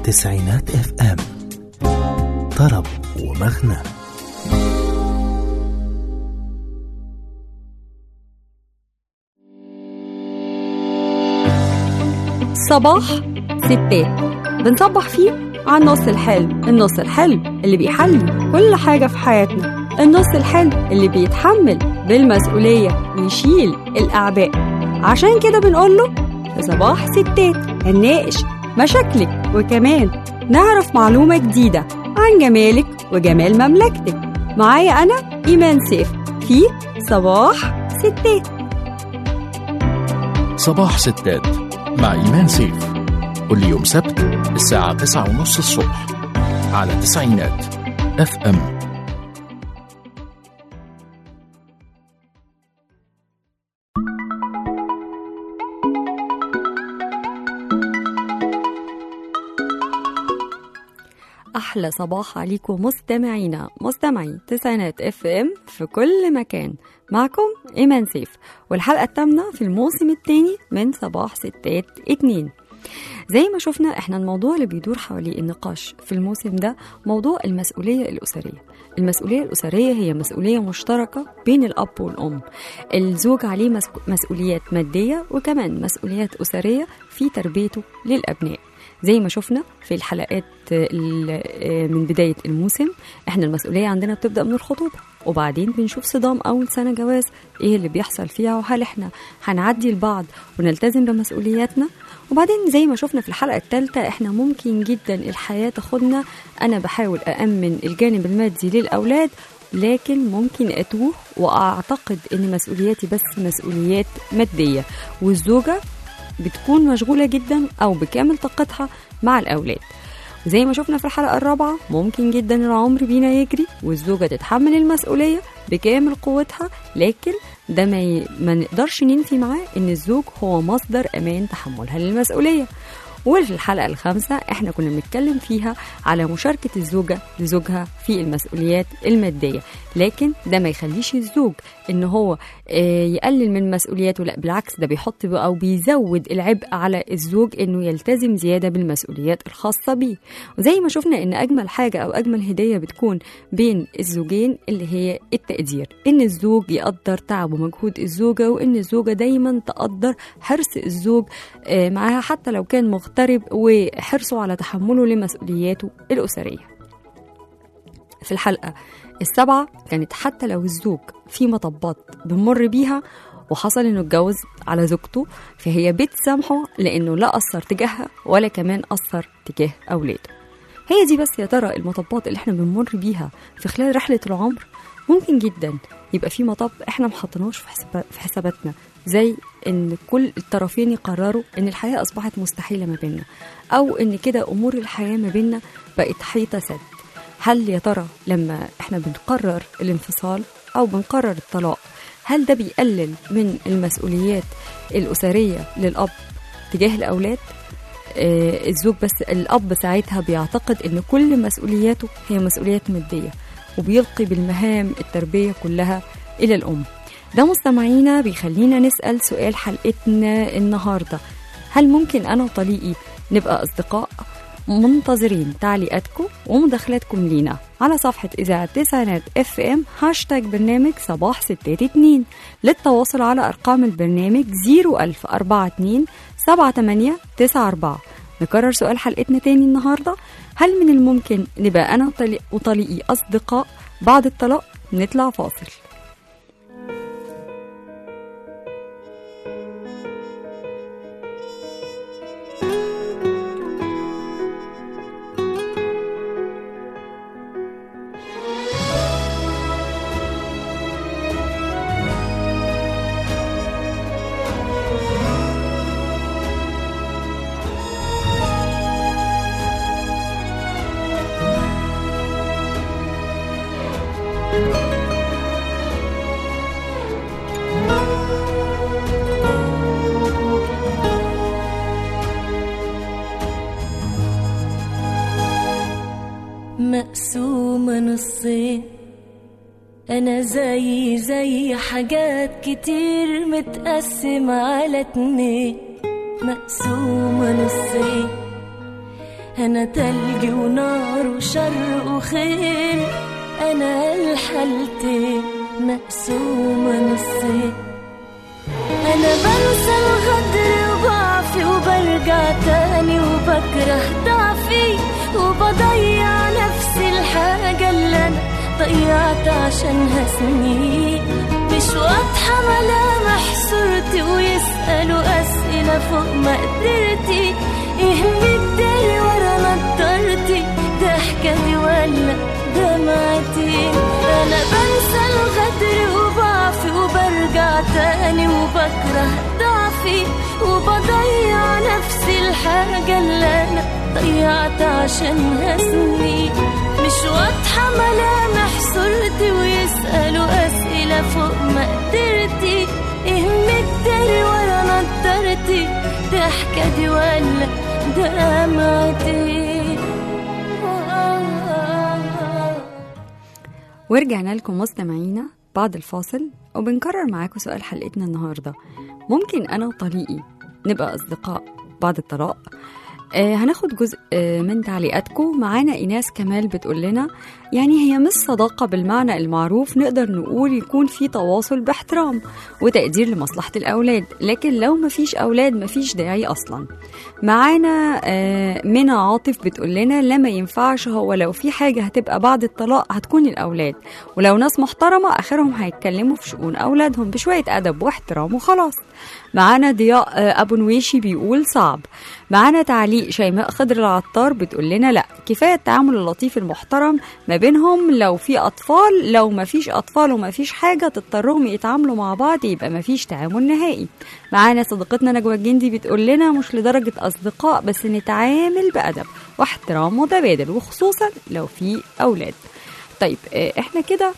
تسعينات اف ام، طرب ومغنى. صباح ستات بنصبح فيه على النص الحلو، النص الحلو اللي بيحلي كل حاجة في حياتنا، النص الحلو اللي بيتحمل بالمسؤولية ويشيل الأعباء. عشان كده بنقوله في صباح ستات هنناقش مشاكلك وكمان نعرف معلومة جديدة عن جمالك وجمال مملكتك. معايا أنا إيمان سيف في صباح ستات. صباح ستات مع إيمان سيف كل يوم سبت الساعة 9:30 الصبح على تسعينات اف ام. أحلى صباح عليكم مستمعينا، مستمعي تسعينات اف ام في كل مكان. معكم إيمان سيف، والحلقة الثامنة في الموسم الثاني من صباح ستات 2. زي ما شفنا احنا الموضوع اللي بيدور حواليه النقاش في الموسم ده موضوع المسؤولية الأسرية. المسؤولية الأسرية هي مسؤولية مشتركة بين الأب والأم. الزوج عليه مسؤوليات مادية وكمان مسؤوليات أسرية في تربيته للأبناء. زي ما شفنا في الحلقات من بداية الموسم، احنا المسؤولية عندنا بتبدأ من الخطوبة، وبعدين بنشوف صدام أول سنة جواز ايه اللي بيحصل فيها، وهل احنا هنعدي لبعض ونلتزم بمسؤولياتنا. وبعدين زي ما شفنا في الحلقة الثالثة احنا ممكن جدا الحياة تاخدنا، انا بحاول أأمن الجانب المادي للأولاد لكن ممكن أتوه وأعتقد ان مسؤولياتي بس مسؤوليات مادية، والزوجة بتكون مشغولة جدا أو بكامل طاقتها مع الأولاد. وزي ما شفنا في الحلقة الرابعة ممكن جدا العمر بينا يجري والزوجة تتحمل المسؤولية بكامل قوتها، لكن ده ما نقدرش ننفي معاه ان الزوج هو مصدر أمان تحملها للمسؤولية. وفي الحلقة الخامسة احنا كنا بنتكلم فيها على مشاركة الزوجة لزوجها في المسؤوليات المادية، لكن ده ما يخليش الزوج ان هو يقلل من مسؤولياته، لا بالعكس ده بيحط او بيزود العبء على الزوج انه يلتزم زيادة بالمسؤوليات الخاصة بيه. وزي ما شفنا ان اجمل حاجة او اجمل هدية بتكون بين الزوجين اللي هي التقدير، ان الزوج يقدر تعب ومجهود الزوجة، وان الزوجة دايما تقدر حرص الزوج معاها حتى لو كان مغترب وحرصه على تحمله لمسؤولياته الأسرية. في الحلقة السابعة كانت حتى لو الزوج في مطبات بنمر بيها وحصل انه اتجوز على زوجته، فهي بتسامحه لانه لا أثر تجاهها ولا كمان أثر تجاه أولاده. هي دي بس يا ترى المطبات اللي احنا بنمر بيها في خلال رحلة العمر. ممكن جدا يبقى في مطب احنا محطناش في حساباتنا، زي ان كل الطرفين يقرروا ان الحياة اصبحت مستحيلة ما بيننا، او ان كده امور الحياة ما بيننا بقت حيطة سد. هل يا ترى لما احنا بنقرر الانفصال او بنقرر الطلاق، هل ده بيقلل من المسؤوليات الأسرية للأب تجاه الأولاد؟ الزوج بس الأب ساعتها بيعتقد ان كل مسؤولياته هي مسؤوليات مادية، وبيلقي بالمهام التربية كلها إلى الأم. ده مستمعينا بيخلينا نسأل سؤال حلقتنا النهاردة: هل ممكن أنا وطليقي نبقى أصدقاء؟ منتظرين تعليقاتكم ومداخلاتكم لينا على صفحة إذاعة تسعينات اف ام #برنامج صباح ستات 2. للتواصل على أرقام البرنامج 01042 7894. نكرر سؤال حلقتنا تاني النهاردة: هل من الممكن نبقى أنا وطليقي أصدقاء بعد الطلاق؟ نطلع فاصل. مقسومة نصين، أنا زي حاجات كتير متقسمة على 2، مقسومة نصين. أنا تلج ونار وشر وخيل، أنا الحالتين مقسومة نصين. أنا بنسى الغدر وضعفي وبرجع تاني وبكره ضعفي، وبضيع نفسي الحاجة اللي أنا ضيعت عشانها سنين. مش واضحة ملامح صورتي ويسألوا أسئلة فوق مقدرتي، إيه مداري ورا نضارتي، ضحكتي ولا دمعتي؟ أنا بنسى الغدر وضعفي وبرجع تاني وبكره ضعفي، وبضيع نفسي الحاجة اللي أنا ضيعت عشانها سنين. مش واضحة ملامح صورتي ويسألوا أسئلة فوق مقدرتي، إيه مداري ورا نضارتي، ضحكتي ولا دمعتي؟ ورجعنا لكم مستمعينا بعد الفاصل، وبنكرر معاكم سؤال حلقتنا النهاردة: ممكن أنا وطليقي نبقى أصدقاء بعد الطلاق؟ هناخد جزء من تعليقاتكم. معانا إيناس كمال بتقول لنا يعني هي مش صداقة بالمعنى المعروف، نقدر نقول يكون في تواصل باحترام وتقدير لمصلحة الأولاد، لكن لو مفيش أولاد مفيش داعي أصلا. معانا منى عاطف بتقول لنا لا، ما ينفعش، هو لو في حاجة هتبقى بعد الطلاق هتكون الأولاد، ولو ناس محترمة آخرهم هيتكلموا في شؤون أولادهم بشوية أدب واحترام وخلاص. معانا ضياء أبو نويشي بيقول صعب. معانا تعليق شيماء خضر العطار بتقول لنا لا، كفاية التعامل اللطيف المحترم ما بينهم. لو في أطفال، لو ما فيش أطفال وما فيش حاجة تضطرهم يتعاملوا مع بعض يبقى ما فيش تعامل نهائي. معانا صديقتنا نجوى الجندي بتقول لنا مش لدرجة أصدقاء، بس نتعامل بأدب واحترام متبادل، وخصوصا لو في أولاد. طيب احنا كده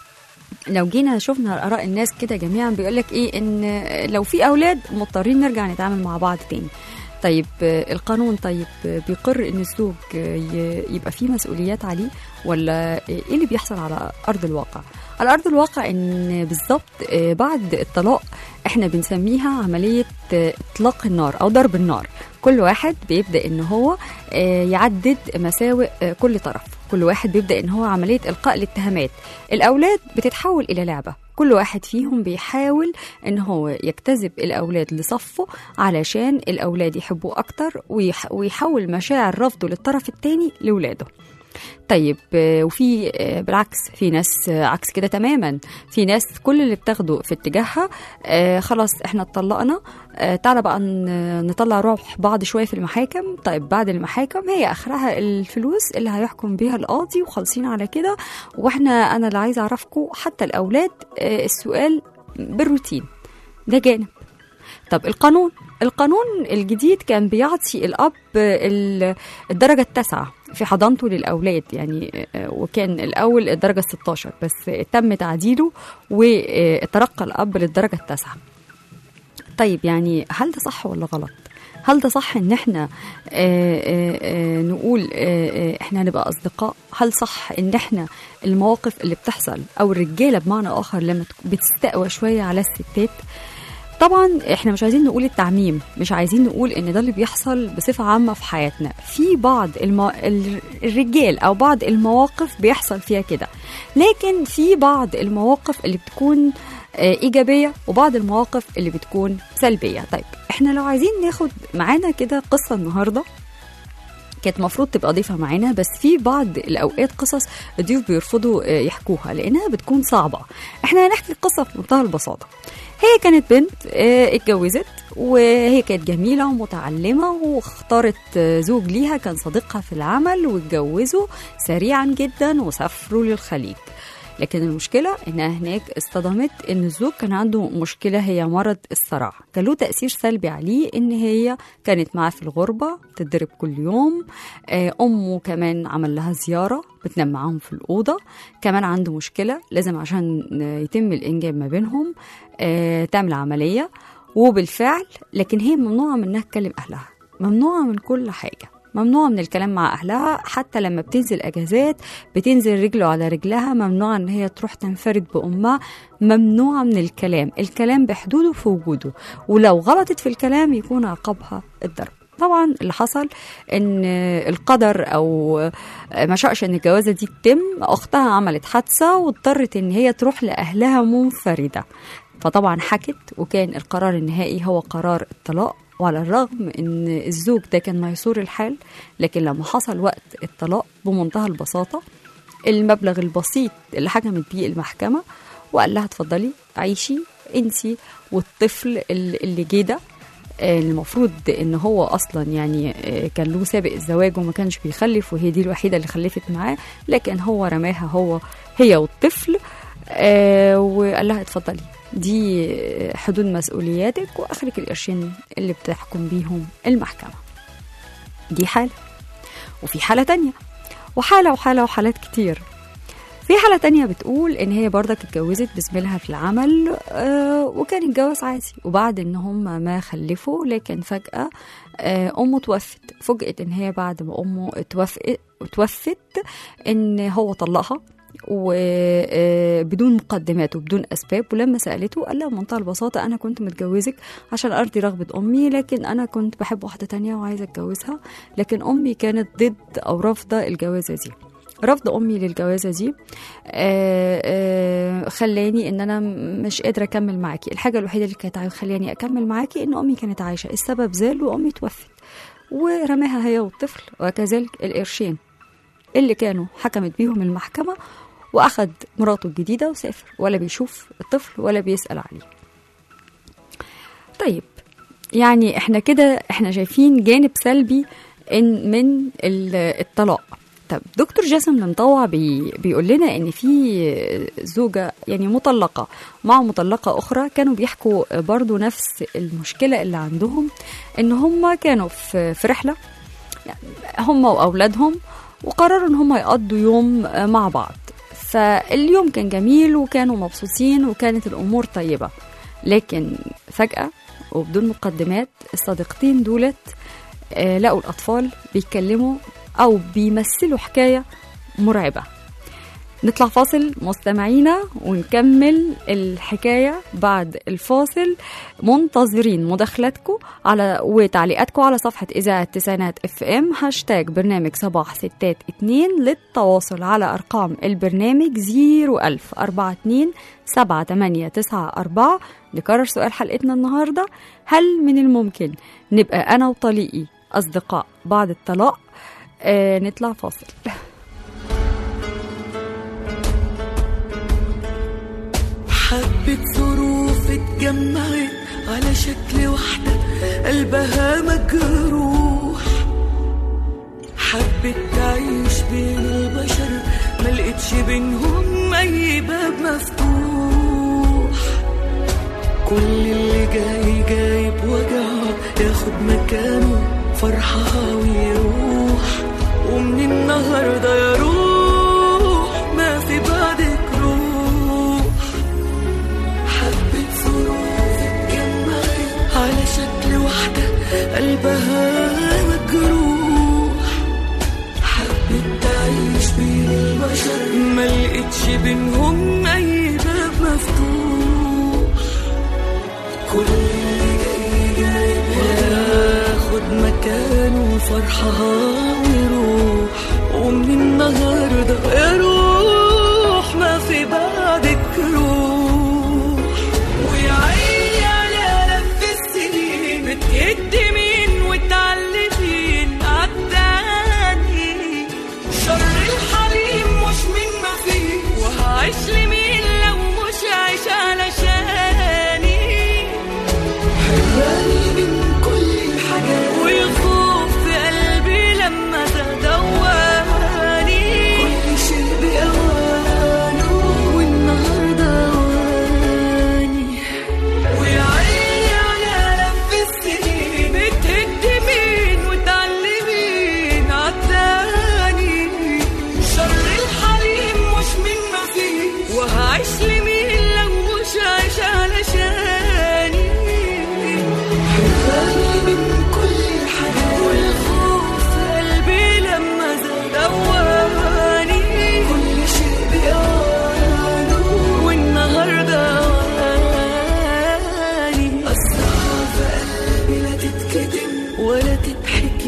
لو جينا شفنا آراء الناس كده جميعا بيقولك ايه، ان لو في أولاد مضطرين نرجع نتعامل مع بعض تاني. طيب القانون طيب بيقر ان الزوج يبقى فيه مسؤوليات عليه، ولا ايه اللي بيحصل على ارض الواقع؟ على ارض الواقع ان بالظبط بعد الطلاق احنا بنسميها عملية اطلاق النار او ضرب النار. كل واحد بيبدأ ان هو يعدد مساوئ كل طرف، كل واحد بيبدأ ان هو عملية القاء الاتهامات. الاولاد بتتحول الى لعبة، كل واحد فيهم بيحاول ان هو يجتذب الاولاد لصفه علشان الاولاد يحبوه اكتر، ويحول مشاعر رفضه للطرف التاني لولاده. طيب وفي بالعكس، في ناس عكس كده تماما، في ناس كل اللي بتاخده في اتجاهها خلاص احنا اتطلقنا، تعالى بقى نطلع روح بعض شوية في المحاكم. طيب بعد المحاكم هي اخرها الفلوس اللي هيحكم بيها القاضي وخالصين على كده، انا اللي عايزه اعرفكم حتى الاولاد السؤال بالروتين ده جانب. طب القانون الجديد كان بيعطي الأب الدرجة 9 في حضانته للأولاد يعني، وكان الأول الدرجة 16 بس تم تعديله وترقى الأب للدرجة 9. طيب يعني هل ده صح ولا غلط؟ هل ده صح ان احنا نقول احنا نبقى اصدقاء؟ هل صح ان احنا المواقف اللي بتحصل او الرجالة بمعنى اخر لما بتستقوى شوية على الستات؟ طبعا احنا مش عايزين نقول التعميم، مش عايزين نقول ان ده اللي بيحصل بصفة عامة في حياتنا. في بعض الرجال او بعض المواقف بيحصل فيها كده، لكن في بعض المواقف اللي بتكون إيجابية وبعض المواقف اللي بتكون سلبية. طيب احنا لو عايزين ناخد معانا كده قصة النهاردة كانت مفروض تبقى ضيفة معانا، بس في بعض الأوقات قصص الضيوف بيرفضوا يحكوها لأنها بتكون صعبة. احنا هنحكي القصة في منتهى البساطة. هي كانت بنت اتجوزت، وهي كانت جميلة ومتعلمة، واختارت زوج ليها كان صديقها في العمل، واتجوزوا سريعا جدا وسافروا للخليج. لكن المشكلة إنها هناك اصطدمت إن الزوج كان عنده مشكلة، هي مرض الصرع، كان له تأثير سلبي عليه. إن هي كانت معاه في الغربة بتضرب كل يوم، أمه كمان عمل لها زيارة بتنام معاهم في الأوضة، كمان عنده مشكلة لازم عشان يتم الإنجاب ما بينهم تعمل عملية، وبالفعل لكن هي ممنوعة من إنها تكلم أهلها، ممنوعة من كل حاجة، ممنوع من الكلام مع أهلها، حتى لما بتنزل أجازات بتنزل رجله على رجلها، ممنوع أن هي تروح تنفرد بأمها، ممنوع من الكلام بحدوده في وجوده، ولو غلطت في الكلام يكون عقابها الضرب. طبعا اللي حصل ان القدر او ما شاءش ان الجوازه دي تتم، اختها عملت حادثه واضطرت ان هي تروح لاهلها منفرده، فطبعا حكت وكان القرار النهائي هو قرار الطلاق. وعلى الرغم ان الزوج ده كان ميسور الحال، لكن لما حصل وقت الطلاق بمنتهى البساطه المبلغ البسيط اللي حكمت بيه المحكمه وقال لها اتفضلي عيشي انتي والطفل اللي جه ده، المفروض ان هو اصلا يعني كان له سابق الزواج وما كانش بيخلف، وهي دي الوحيده اللي خلفت معاه، لكن هو رماها هي والطفل، وقال لها اتفضلي دي حدود مسؤولياتك واخرك القرشين اللي بتحكم بيهم المحكمه. دي حاله، وفي حاله تانية، وحالات كتير. في حالة تانية بتقول إن هي برضك اتجوزت بزميلها في العمل، وكان الجواز عادي، وبعد إن هم ما خلفوا لكن فجأة أمه توفت. فوجئت إن هي بعد ما أمه توفت إن هو طلقها وبدون مقدمات وبدون أسباب. ولما سألته قال لها بمنتهى البساطة أنا كنت متجوزك عشان أرضي رغبة أمي، لكن أنا كنت بحب واحدة تانية وعايزة أتجوزها، لكن أمي كانت ضد أو رافضة الجوازة دي. رفض أمي للجوازة دي خلاني إن أنا مش قادرة أكمل معاكي. الحاجة الوحيدة اللي كانت خلاني أكمل معاكي إن أمي كانت عايشة، السبب زال وأمي توفت، ورماها هي والطفل وكذلك القرشين اللي كانوا حكمت بيهم المحكمة، وأخد مراته الجديدة وسافر، ولا بيشوف الطفل ولا بيسأل عليه. طيب يعني احنا شايفين جانب سلبي من الطلاق. طب دكتور جاسم المطوع بيقول لنا ان في زوجة يعني مطلقة مع مطلقة اخرى كانوا بيحكوا برضو نفس المشكلة اللي عندهم، ان هم كانوا في رحلة هم واولادهم، وقرروا ان هم يقضوا يوم مع بعض. فاليوم كان جميل وكانوا مبسوطين وكانت الامور طيبة، لكن فجأة وبدون مقدمات الصديقتين دولت لقوا الاطفال بيتكلموا أو بيمثلوا حكاية مرعبة. نطلع فاصل مستمعينا ونكمل الحكاية بعد الفاصل. منتظرين مداخلاتكم وتعليقاتكم على صفحة إذاعة تسعينات FM هاشتاج برنامج صباح 6-2 للتواصل على أرقام البرنامج 010427894. نكرر سؤال حلقتنا النهاردة: هل من الممكن نبقى أنا وطليقي أصدقاء بعد الطلاق؟ نطلع فاصل. حبة ظروف اتجمعت على شكل واحدة قلبها مجروح، حبت تعيش بين البشر ملقتش بينهم أي باب مفتوح. كل اللي جاي بوجعه ياخد مكانه فرحها ويروح، ومن النهاردة يا روح ما في بعدك روح. حبة ظروف اتجمعت على شكل واحدة قلبها مجروح، حبت تعيش بين البشر ملقتش بينهم أي باب مفتوح. كل اللي جاي ياخد مكانه فرحها ويروح، ومن النهاردة يا روح ما في بعدك روح. ويا عيني على لف السنين بتقدمين وتعلمين عالتاني، شر الحليم مش من ما فيه، وهعيش لمين لو مش عايش علشاني. حراني من كل الحاجات والخوف في قلبي لما تدواني، كل شيء بقى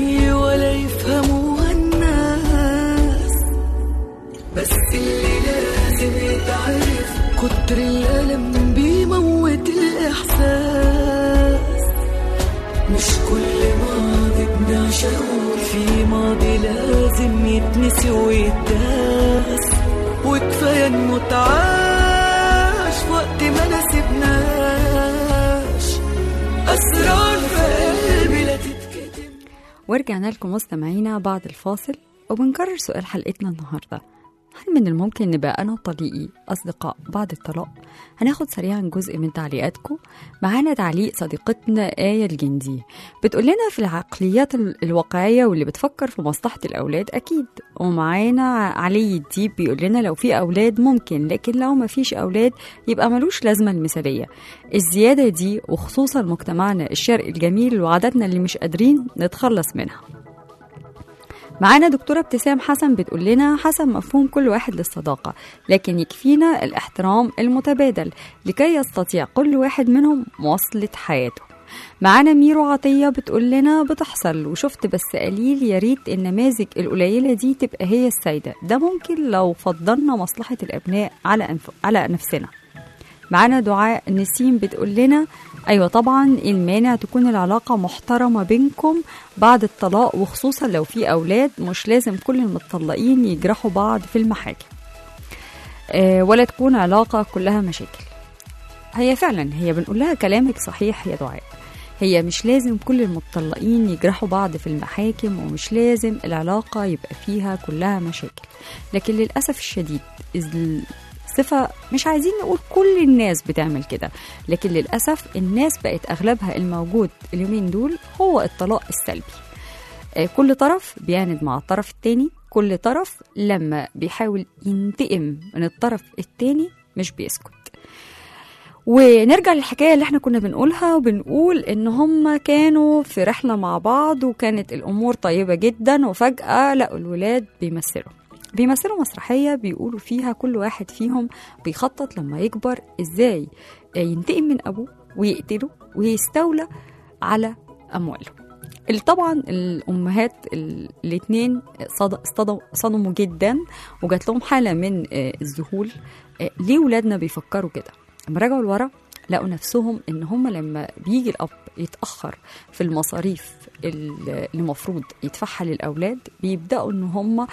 فيه ولا يفهموها الناس، بس اللي لازم يتعرف كتر الألم بيموت الإحساس. مش كل ماضي بنعشقه، في ماضي لازم يتنسي ويتداس، وكفاية انه تعاش وقت ما نسيبناش أسرار في قلبي لا تتكتم. ورجعنا لكم مستمعينا بعد الفاصل، وبنكرر سؤال حلقتنا النهاردة: هل من الممكن نبقى أنا وطليقي أصدقاء بعد الطلاق؟ هناخد سريعا جزء من تعليقاتكم. معانا تعليق صديقتنا آية الجندي بتقول لنا في العقليات الواقعية واللي بتفكر في مصلحة الأولاد أكيد. ومعانا علي الديب بيقول لنا لو في أولاد ممكن، لكن لو ما فيش أولاد يبقى ملوش لازمة المثالية. الزيادة دي وخصوصا مجتمعنا الشرقي الجميل وعاداتنا اللي مش قادرين نتخلص منها. معانا دكتورة ابتسام حسن بتقول لنا حسب مفهوم كل واحد للصداقة، لكن يكفينا الاحترام المتبادل لكي يستطيع كل واحد منهم مواصلة حياته. معانا ميرو عطية بتقول لنا بتحصل وشفت بس قليل، يا ريت النماذج القليلة دي تبقى هي السيدة، ده ممكن لو فضلنا مصلحة الأبناء على نفسنا. معانا دعاء نسيم بتقول لنا أيوة طبعا المانع تكون العلاقة محترمة بينكم بعد الطلاق، وخصوصا لو في أولاد، مش لازم كل المتطلقين يجرحوا بعض في المحاكم ولا تكون علاقة كلها مشاكل. هي فعلا هي بنقول لها كلامك صحيح يا دعاء، هي مش لازم كل المتطلقين يجرحوا بعض في المحاكم، ومش لازم العلاقة يبقى فيها كلها مشاكل. لكن للأسف الشديد صفة مش عايزين نقول كل الناس بتعمل كده، لكن للأسف الناس بقت أغلبها الموجود اليومين دول هو الطلاق السلبي. كل طرف بيعند مع الطرف التاني، كل طرف لما بيحاول ينتقم من الطرف التاني مش بيسكت. ونرجع للحكاية اللي احنا كنا بنقولها، وبنقول ان هم كانوا في رحلة مع بعض وكانت الأمور طيبة جدا، وفجأة لقوا الولاد بيمثلوا مسرحية بيقولوا فيها كل واحد فيهم بيخطط لما يكبر ازاي ينتقم من أبوه ويقتله ويستولى على أمواله. طبعا الأمهات الاتنين صدموا جدا، وجات لهم حالة من الذهول. ليه ولادنا بيفكروا كده؟ لما رجعوا لورا لقوا نفسهم ان هم لما بيجي الأب يتأخر في المصاريف اللي المفروض يدفعها للأولاد، بيبدأوا ان هم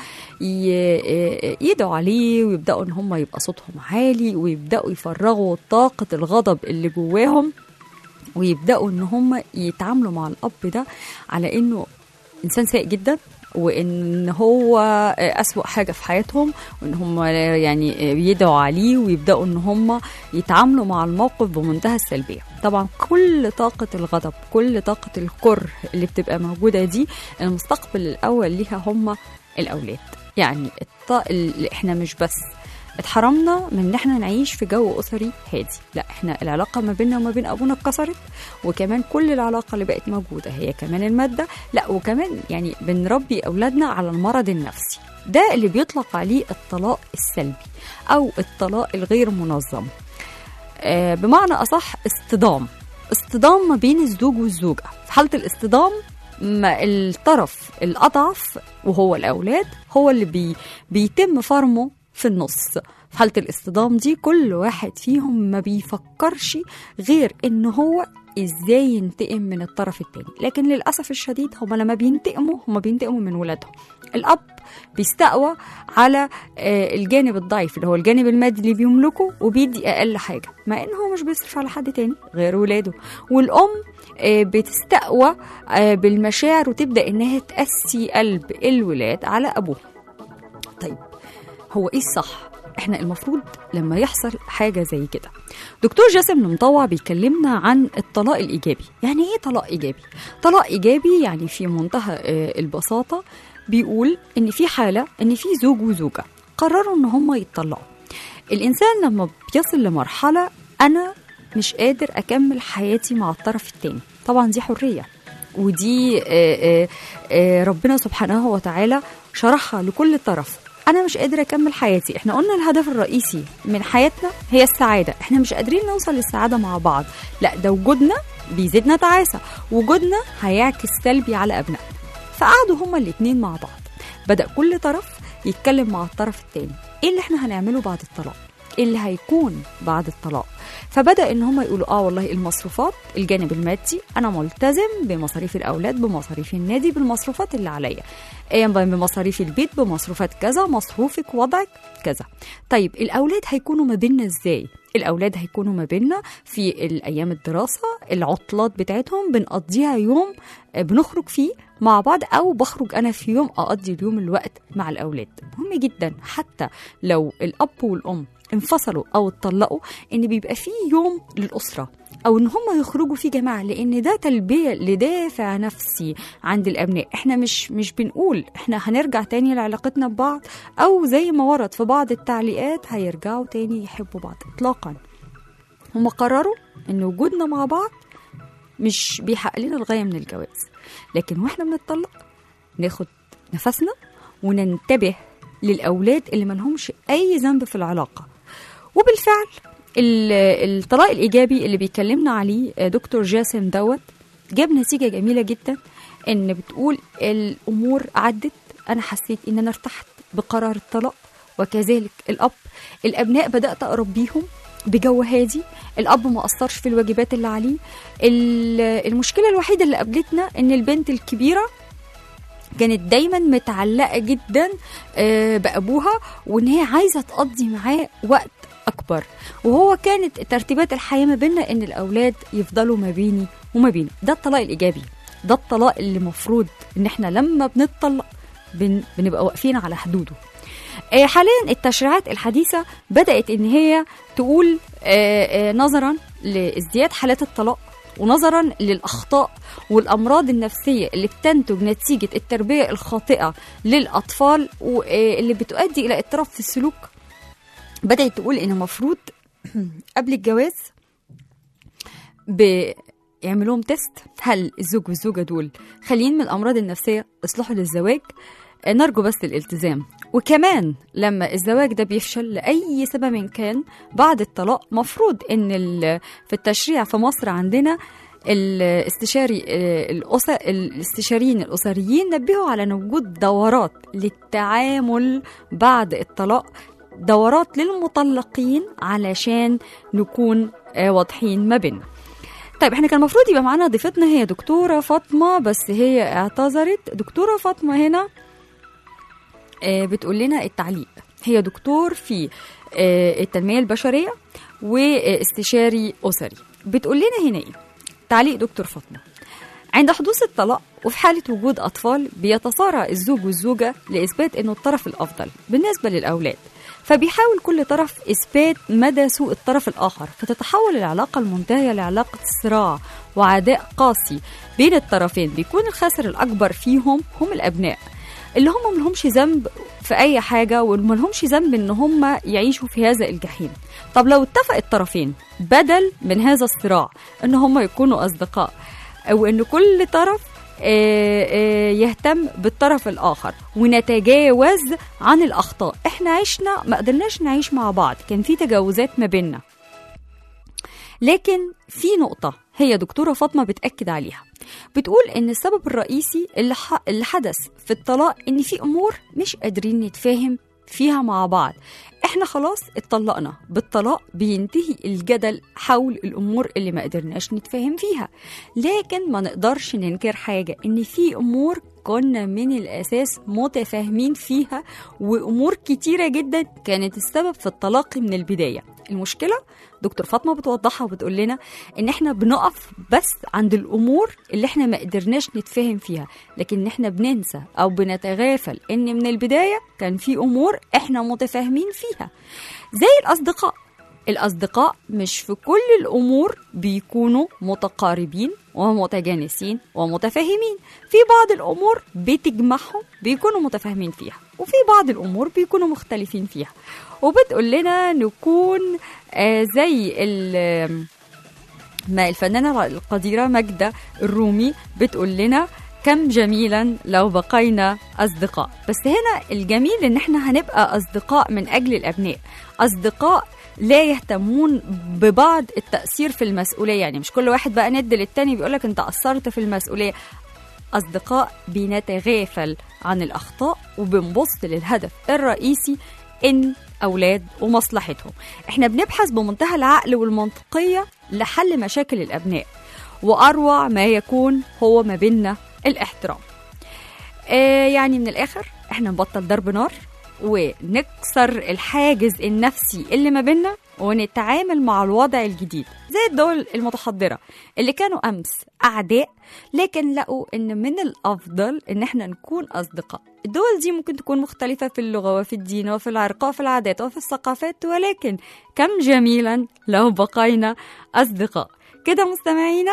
يدعوا عليه، ويبدأوا ان هم يبقى صوتهم عالي، ويبدأوا يفرغوا طاقة الغضب اللي جواهم، ويبدأوا ان هم يتعاملوا مع الأب ده على انه إنسان سيء جدا، وان هو أسوأ حاجة في حياتهم، وان هم يعني يدعوا عليه، ويبدأوا ان هم يتعاملوا مع الموقف بمنتهى السلبية. طبعا كل طاقة الغضب، كل طاقة الكره اللي بتبقى موجودة دي، المستقبل الأول ليها هم الأولاد. يعني احنا مش بس اتحرمنا من ان احنا نعيش في جو أسري هادي، لا احنا العلاقة ما بيننا وما بين أبونا اتكسرت، وكمان كل العلاقة اللي بقت موجودة هي كمان المادة، لا وكمان يعني بنربي أولادنا على المرض النفسي. ده اللي بيطلق عليه الطلاق السلبي أو الطلاق الغير منظم. بمعنى أصح اصطدام ما بين الزوج والزوجة. في حالة الاصطدام الطرف الأضعف وهو الأولاد هو اللي بيتم فرمه في النص. في حالة الاصطدام دي كل واحد فيهم ما بيفكرش غير إن هو إزاي ينتقم من الطرف التاني. لكن للأسف الشديد هم لما بينتقموا من ولادهم. الأب بيستقوى على الجانب الضعيف اللي هو الجانب المادي اللي بيملكه، وبيدي أقل حاجة، مع إنه هو مش بيصرف على حد تاني غير ولاده. والأم بتستقوى بالمشاعر، وتبدأ إنها تأسي قلب الولاد على أبوه. طيب هو إيه الصح؟ احنا المفروض لما يحصل حاجة زي كده، دكتور جاسم مطوع بيكلمنا عن الطلاق الإيجابي. يعني ايه طلاق إيجابي؟ طلاق إيجابي يعني في منتهى البساطة بيقول ان في حالة ان في زوج وزوجة قرروا ان هم يتطلقوا. الإنسان لما بيصل لمرحلة أنا مش قادر أكمل حياتي مع الطرف التاني، طبعا دي حرية، ودي ربنا سبحانه وتعالى شرحها لكل طرف. أنا مش قادر أكمل حياتي. إحنا قلنا الهدف الرئيسي من حياتنا هي السعادة، إحنا مش قادرين نوصل للسعادة مع بعض، لا ده وجودنا بيزيدنا تعاسة، وجودنا هيعكس سلبي على أبنائنا. فقعدوا هما الاتنين مع بعض، بدأ كل طرف يتكلم مع الطرف التاني ايه اللي احنا هنعمله بعد الطلاق، ايه اللي هيكون بعد الطلاق. فبدأ ان هم يقولوا والله المصروفات، الجانب المادي انا ملتزم بمصاريف الاولاد، بمصاريف النادي، بالمصروفات اللي عليا، بمصاريف البيت، بمصروفات كذا، مصروفك، وضعك كذا. طيب الاولاد هيكونوا ما بيننا ازاي؟ الاولاد هيكونوا ما بيننا في الايام الدراسه، العطلات بتاعتهم بنقضيها يوم بنخرج فيه مع بعض، او بخرج انا في يوم اقضي اليوم الوقت مع الاولاد. مهم جدا حتى لو الاب والام انفصلوا او اتطلقوا ان بيبقى فيه يوم للاسره، او ان هم يخرجوا فيه جماعه، لان ده تلبيه لدافع نفسي عند الابناء. احنا مش بنقول احنا هنرجع تاني لعلاقتنا ببعض، او زي ما ورد في بعض التعليقات هيرجعوا تاني يحبوا بعض اطلاقا. هم قرروا ان وجودنا مع بعض مش بيحقق لنا الغايه من الجواز، لكن واحنا بنتطلق ناخد نفسنا وننتبه للاولاد اللي ملهمش اي ذنب في العلاقه. وبالفعل الطلاق الإيجابي اللي بيكلمنا عليه دكتور جاسم دوت جاب نتيجة جميلة جدا، إن بتقول الأمور عدت، أنا حسيت إن أنا ارتحت بقرار الطلاق، وكذلك الأبناء بدأت أربيهم بجو هادي، الأب ما قصرش في الواجبات اللي عليه. المشكلة الوحيدة اللي قابلتنا إن البنت الكبيرة كانت دايما متعلقة جدا بأبوها، وإن هي عايزة تقضي معاه وقت أكبر، وهو كانت ترتيبات الحياة ما بيننا إن الأولاد يفضلوا ما بيني وما بينه. ده الطلاق الإيجابي، ده الطلاق اللي مفروض إن إحنا لما بنتطلق بنبقى واقفين على حدوده. حاليا التشريعات الحديثة بدأت إن هي تقول نظرا لازدياد حالات الطلاق، ونظرا للأخطاء والأمراض النفسية اللي بتنتج نتيجة التربية الخاطئة للأطفال، واللي بتؤدي إلى اضطراب في السلوك، بدأت تقول إن المفروض قبل الجواز بيعملوهم تيست، هل الزوج والزوجة دول خاليين من الأمراض النفسية، اصلحوا للزواج، نرجو بس الالتزام. وكمان لما الزواج ده بيفشل لأي سبب كان بعد الطلاق، مفروض إن في التشريع في مصر عندنا الاستشاريين الأسريين نبهوا على وجود دورات للتعامل بعد الطلاق، دورات للمطلقين علشان نكون واضحين ما بيننا. طيب احنا كان المفروض يبقى معانا ضيفتنا هي دكتورة فاطمة، بس هي اعتذرت. دكتورة فاطمة هنا بتقول لنا التعليق، هي دكتور في التنمية البشرية واستشاري أسري. بتقول لنا هنا ايه تعليق دكتور فاطمة: عند حدوث الطلاق وفي حالة وجود أطفال بيتصارع الزوج والزوجة لإثبات أنه الطرف الأفضل بالنسبة للأولاد، فبيحاول كل طرف إثبات مدى سوء الطرف الآخر، فتتحول العلاقة المنتهية لعلاقة صراع وعداء قاسي بين الطرفين. بيكون الخاسر الأكبر فيهم هم الأبناء اللي هم ملهمش ذنب في أي حاجة، وملهمش ذنب إن هم يعيشوا في هذا الجحيم. طب لو اتفق الطرفين بدل من هذا الصراع إن هم يكونوا أصدقاء، أو إن كل طرف يهتم بالطرف الآخر ونتجاوز عن الأخطاء. إحنا عشنا ما قدرناش نعيش مع بعض، كان في تجاوزات ما بيننا، لكن في نقطة هي دكتورة فاطمة بتأكد عليها، بتقول إن السبب الرئيسي اللي حدث في الطلاق إن في أمور مش قادرين نتفاهم فيها مع بعض. احنا خلاص اتطلقنا، بالطلاق بينتهي الجدل حول الامور اللي ما قدرناش نتفاهم فيها، لكن ما نقدرش ننكر حاجة، ان في امور كنا من الاساس متفاهمين فيها، وامور كتيرة جدا كانت السبب في الطلاق من البداية. المشكلة دكتور فاطمة بتوضحها وبتقول لنا ان احنا بنقف بس عند الامور اللي احنا ما قدرناش نتفاهم فيها، لكن احنا بننسى او بنتغافل ان من البداية كان في امور احنا متفاهمين فيها. زي الأصدقاء مش في كل الأمور بيكونوا متقاربين ومتجانسين ومتفاهمين، في بعض الأمور بتجمعهم بيكونوا متفاهمين فيها، وفي بعض الأمور بيكونوا مختلفين فيها. وبتقول لنا نكون زي ما الفنانة القديرة ماجدة الرومي بتقول لنا: كم جميلا لو بقينا أصدقاء. بس هنا الجميل إن احنا هنبقى أصدقاء من أجل الأبناء، أصدقاء لا يهتمون ببعض التأثير في المسؤولية. يعني مش كل واحد بقى ند للتاني بيقولك انت قصرت في المسؤولية. أصدقاء بنتغافل عن الأخطاء وبنبص للهدف الرئيسي إن أولاد ومصلحتهم. إحنا بنبحث بمنتهى العقل والمنطقية لحل مشاكل الأبناء، وأروع ما يكون هو ما بيننا الاحترام. يعني من الآخر إحنا نبطل ضرب نار ونكسر الحاجز النفسي اللي ما بيننا، ونتعامل مع الوضع الجديد زي الدول المتحضرة اللي كانوا أمس أعداء لكن لقوا إن من الأفضل إن احنا نكون أصدقاء. الدول دي ممكن تكون مختلفة في اللغة وفي الدين وفي العرق وفي العادات وفي الثقافات، ولكن كم جميلا لو بقينا أصدقاء. كده مستمعينا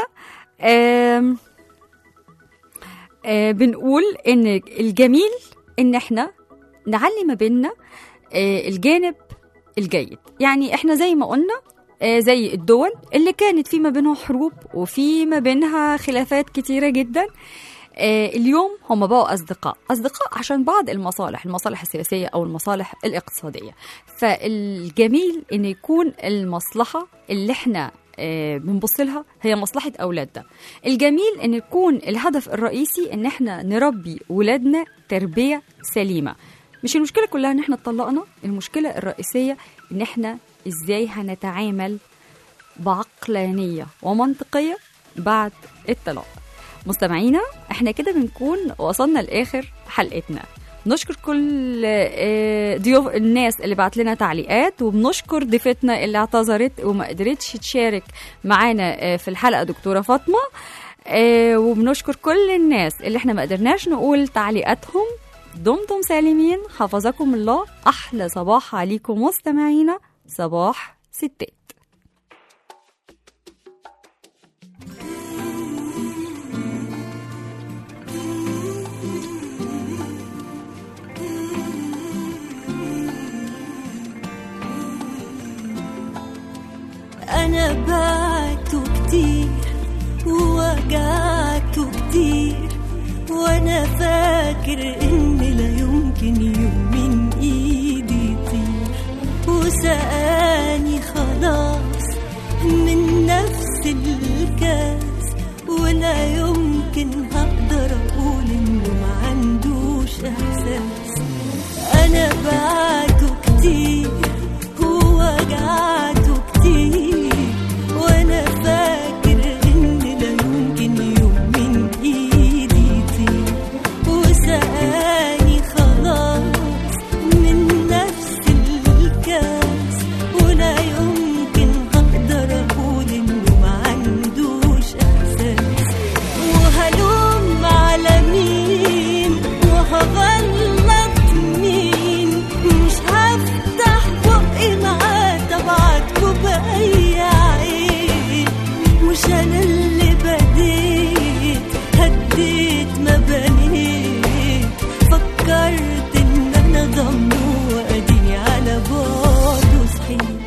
بنقول إن الجميل إن احنا نعلي ما بيننا الجانب الجيد. يعني احنا زي ما قلنا زي الدول اللي كانت في ما بينها حروب وفي ما بينها خلافات كتيرة جدا، اليوم هم بقوا أصدقاء عشان بعض المصالح السياسية أو المصالح الاقتصادية. فالجميل إن يكون المصلحة اللي احنا بنبص لها هي مصلحة أولادنا. الجميل إن يكون الهدف الرئيسي إن احنا نربي ولادنا تربية سليمة. مش المشكلة كلها إن احنا اتطلقنا، المشكلة الرئيسية إن احنا إزاي هنتعامل بعقلانية ومنطقية بعد الطلاق. مستمعينا احنا كده بنكون وصلنا لآخر حلقتنا. نشكر كل ضيوف الناس اللي بعت لنا تعليقات، وبنشكر ضيفتنا اللي اعتذرت وما قدرتش تشارك معانا في الحلقة دكتورة فاطمة، وبنشكر كل الناس اللي احنا ما قدرناش نقول تعليقاتهم. دمتم سالمين، حفظكم الله. أحلى صباح عليكم مستمعينا، صباح ستات. أنا بعته كتير ووجعته كتير، وأنا فاكر إن لا يمكن يوم من إيدي يطير، وسقاني خلاص من نفس الكاس، ولا يمكن هقدر أقول إنه ما عندوش إحساس. أنا بعته كتير ووجعته كتير، وأنا فاكر إن لا يمكن يوم من إيدي يطير، وسقاني خلاص من نفس الكاس، ولا يمكن هقدر أقول إنه ما عندوش إحساس. وهلوم على مين وهغلط مين، مش هفتح بقي معاه تبعتكوا بأي عين. مش أنا اللي بديت هديت ما بنيت، فكرت إن أنا ضمنه وأديني على بعده صحيت.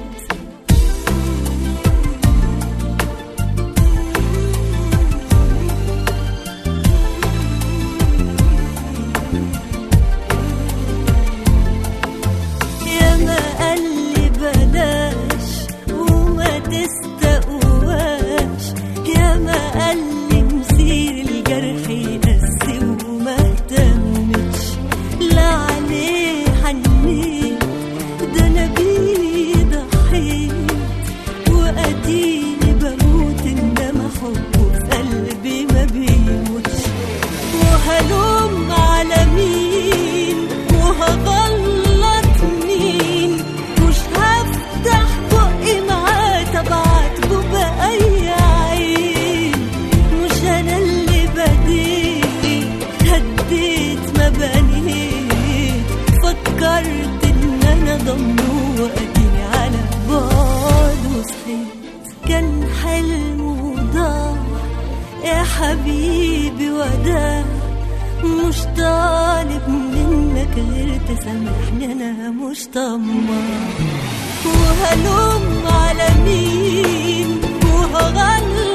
فكرت إن أنا ضمنه وأديني على بعده صحيت. كان حلم وضاع يا حبيبي وداع، مش طالب منك غير تسامحني، أنا مش طماع. وهلوم على مين وهغلط